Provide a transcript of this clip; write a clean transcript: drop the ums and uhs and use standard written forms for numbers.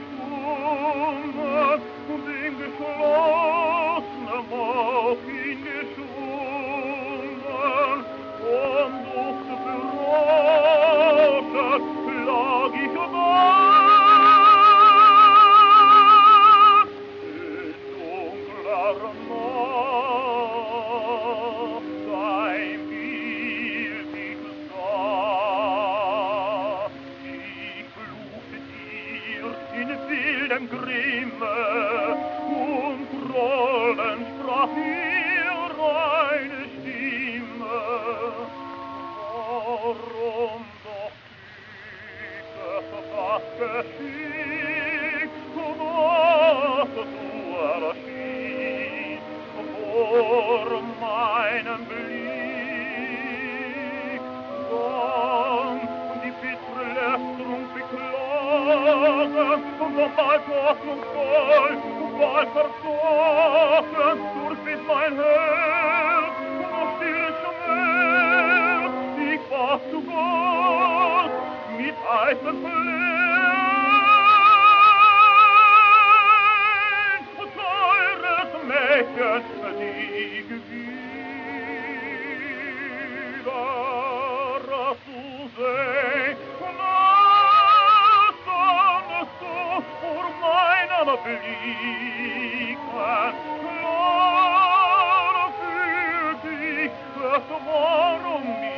geschwungen und in geschlossenem Bauch hingeschwungen. Und durch die Berausche lag ich da. In dunkler Nacht, ein Bild ich sah. Ich fluchte dir in wildem Grimme und grollend sprach ihre Stimme. Warum doch Güte, was geschieht, was du erschien vor meinem Blick? Dann die bittere Lästerung beklagen und bald hoffnungsvoll und bald verstochen durchweht mein Herz und still Schmerz. Ich bach zu Gott mit heißen Flehen und teures Mädchen, die wieder zu sehen. Standest du vor meinem Blicken, klar fühlt ich, warum